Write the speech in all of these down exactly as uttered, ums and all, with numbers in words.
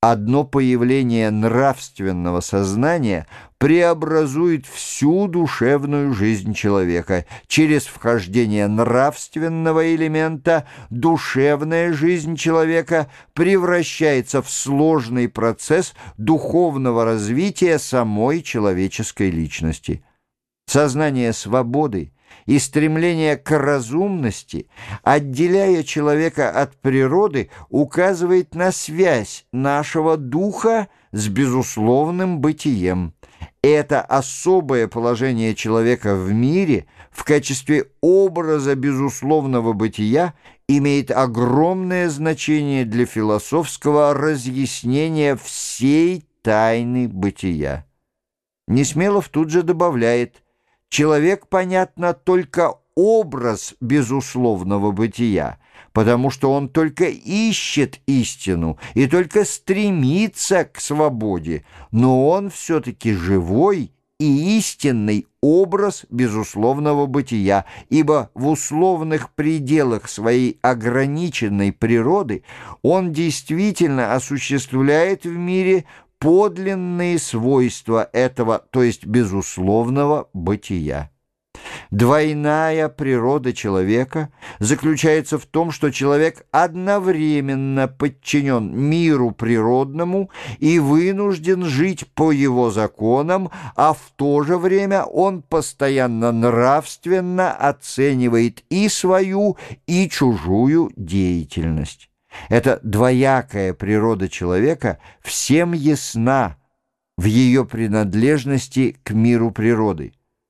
Одно появление нравственного сознания преобразует всю душевную жизнь человека. Через вхождение нравственного элемента душевная жизнь человека превращается в сложный процесс духовного развития самой человеческой личности. Сознание свободы и стремление к разумности, отделяя человека от природы, указывает на связь нашего духа с безусловным бытием. Это особое положение человека в мире в качестве образа безусловного бытия имеет огромное значение для философского разъяснения всей тайны бытия. Несмелов тут же добавляет: человек, понятно, только образ безусловного бытия, потому что он только ищет истину и только стремится к свободе, но он все-таки живой и истинный образ безусловного бытия, ибо в условных пределах своей ограниченной природы он действительно осуществляет в мире подлинные свойства этого, то есть безусловного бытия. Двойная природа человека заключается в том, что человек одновременно подчинен миру природному и вынужден жить по его законам, а в то же время он постоянно нравственно оценивает и свою, и чужую деятельность. Эта двоякая природа человека всем ясна в ее принадлежности к миру природы.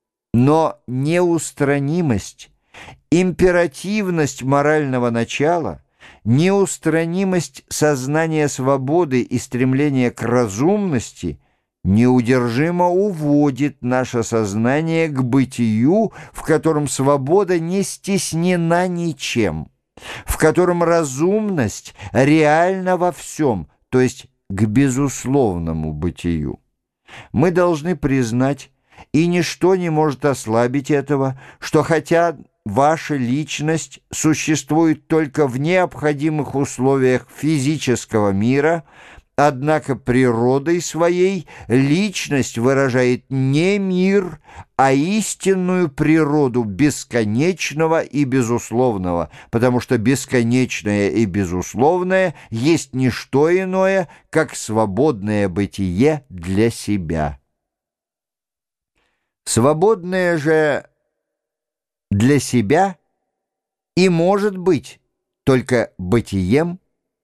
Но неустранимость, императивность морального начала, неустранимость сознания свободы и стремления к разумности неудержимо уводит наше сознание к бытию, в котором свобода не стеснена ничем, в котором разумность реальна во всем, то есть к безусловному бытию. Мы должны признать, и ничто не может ослабить этого, что хотя ваша личность существует только в необходимых условиях физического мира, однако природой своей личность выражает не мир, а истинную природу бесконечного и безусловного, потому что бесконечное и безусловное есть не что иное, как свободное бытие для себя. Свободное же для себя и может быть только бытием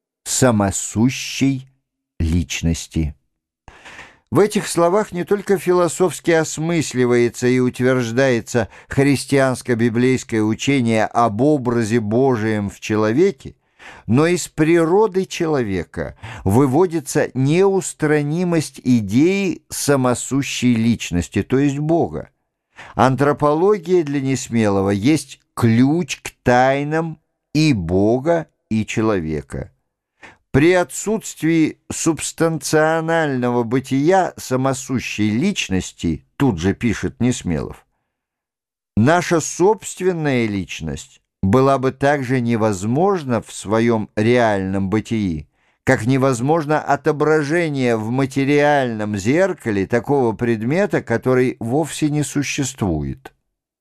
самосущей личности. В этих словах не только философски осмысливается и утверждается христианско-библейское учение об образе Божием в человеке, но из природы человека выводится неустранимость идеи самосущей личности, то есть Бога. Антропология для Несмелого есть ключ к тайнам и Бога, и человека. При отсутствии субстанционального бытия самосущей личности, тут же пишет Несмелов, наша собственная личность была бы также невозможна в своем реальном бытии, как невозможно отображение в материальном зеркале такого предмета, который вовсе не существует.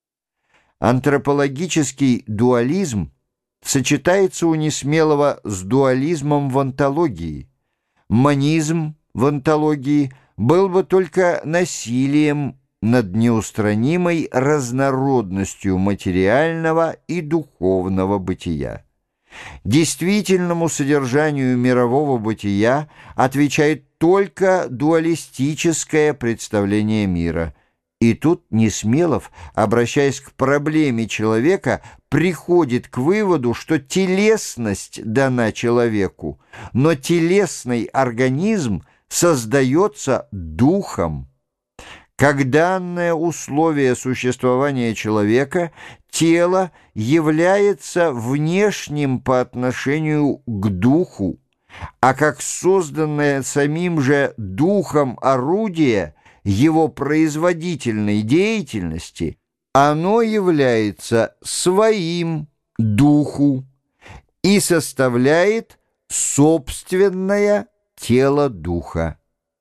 Антропологический дуализм сочетается у Несмелого с дуализмом в онтологии. Монизм в онтологии был бы только насилием над неустранимой разнородностью материального и духовного бытия. Действительному содержанию мирового бытия отвечает только дуалистическое представление мира. И тут Несмелов, обращаясь к проблеме человека, приходит к выводу, что телесность дана человеку, но телесный организм создается духом. Как данное условие существования человека, тело является внешним по отношению к духу, а как созданное самим же духом орудие его производительной деятельности, оно является своим духу и составляет собственное тело духа.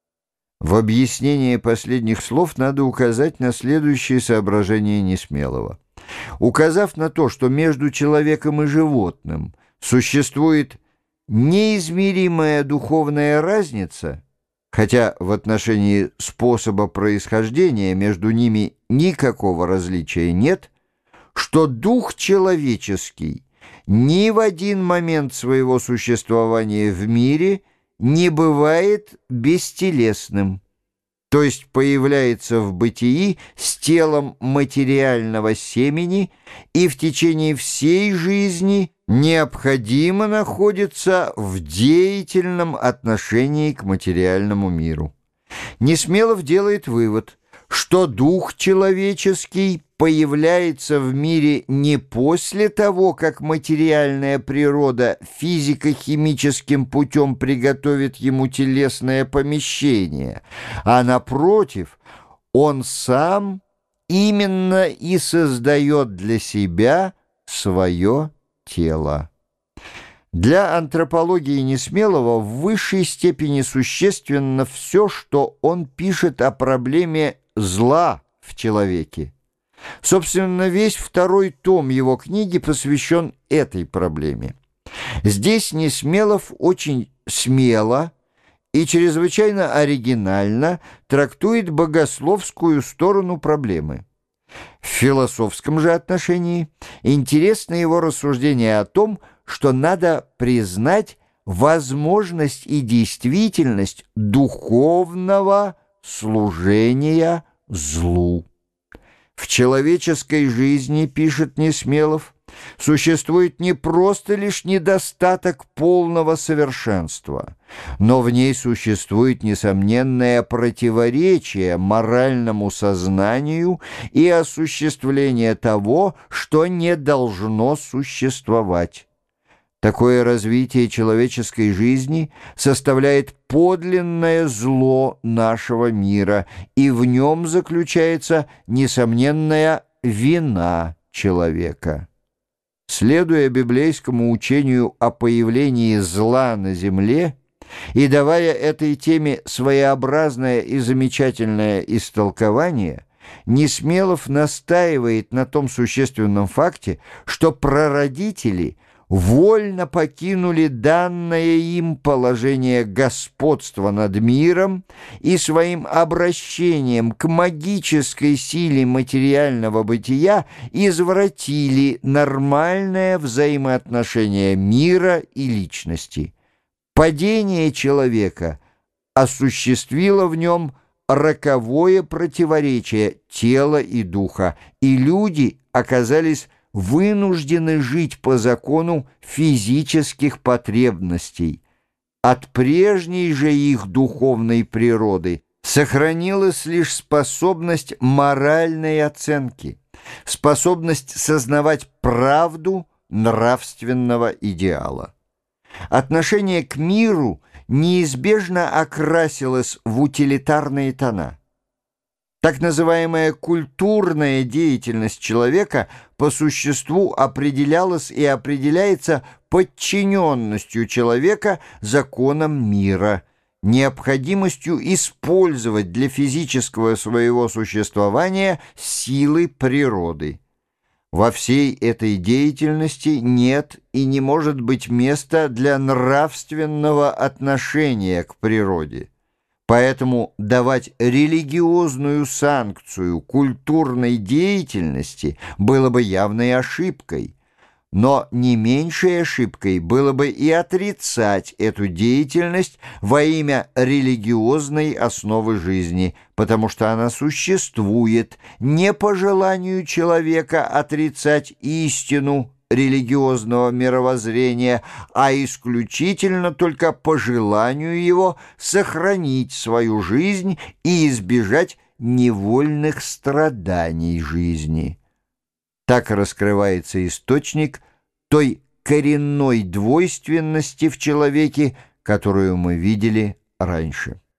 В объяснении последних слов надо указать на следующее соображение Несмелого. Указав на то, что между человеком и животным существует неизмеримая духовная разница, хотя в отношении способа происхождения между ними никакого различия нет, что дух человеческий ни в один момент своего существования в мире не бывает бестелесным, то есть появляется в бытии с телом материального семени и в течение всей жизни необходимо находится в деятельном отношении к материальному миру. Несмелов делает вывод, что дух человеческий появляется в мире не после того, как материальная природа физико-химическим путем приготовит ему телесное помещение, а напротив, он сам именно и создает для себя свое тело. Для антропологии Несмелого в высшей степени существенно все, что он пишет о проблеме зла в человеке. Собственно, весь второй том его книги посвящен этой проблеме. Здесь Несмелов очень смело и чрезвычайно оригинально трактует богословскую сторону проблемы. В философском же отношении интересно его рассуждение о том, что надо признать возможность и действительность духовного служения злу. В человеческой жизни, пишет Несмелов, существует не просто лишь недостаток полного совершенства, но в ней существует несомненное противоречие моральному сознанию и осуществление того, что не должно существовать. Такое развитие человеческой жизни составляет подлинное зло нашего мира, и в нем заключается несомненная вина человека. Следуя библейскому учению о появлении зла на земле и давая этой теме своеобразное и замечательное истолкование, Несмелов настаивает на том существенном факте, что прародители вольно покинули данное им положение господства над миром и своим обращением к магической силе материального бытия извратили нормальное взаимоотношение мира и личности. Падение человека осуществило в нем роковое противоречие тела и духа, и люди оказались вынуждены жить по закону физических потребностей. От прежней же их духовной природы сохранилась лишь способность моральной оценки, способность сознавать правду нравственного идеала. Отношение к миру неизбежно окрасилось в утилитарные тона. Так называемая культурная деятельность человека по существу определялась и определяется подчиненностью человека законам мира, необходимостью использовать для физического своего существования силы природы. Во всей этой деятельности нет и не может быть места для нравственного отношения к природе. Поэтому давать религиозную санкцию культурной деятельности было бы явной ошибкой. Но не меньшей ошибкой было бы и отрицать эту деятельность во имя религиозной основы жизни, потому что она существует не по желанию человека отрицать истину религиозного мировоззрения, а исключительно только по желанию его сохранить свою жизнь и избежать невольных страданий жизни. Так раскрывается источник той коренной двойственности в человеке, которую мы видели раньше.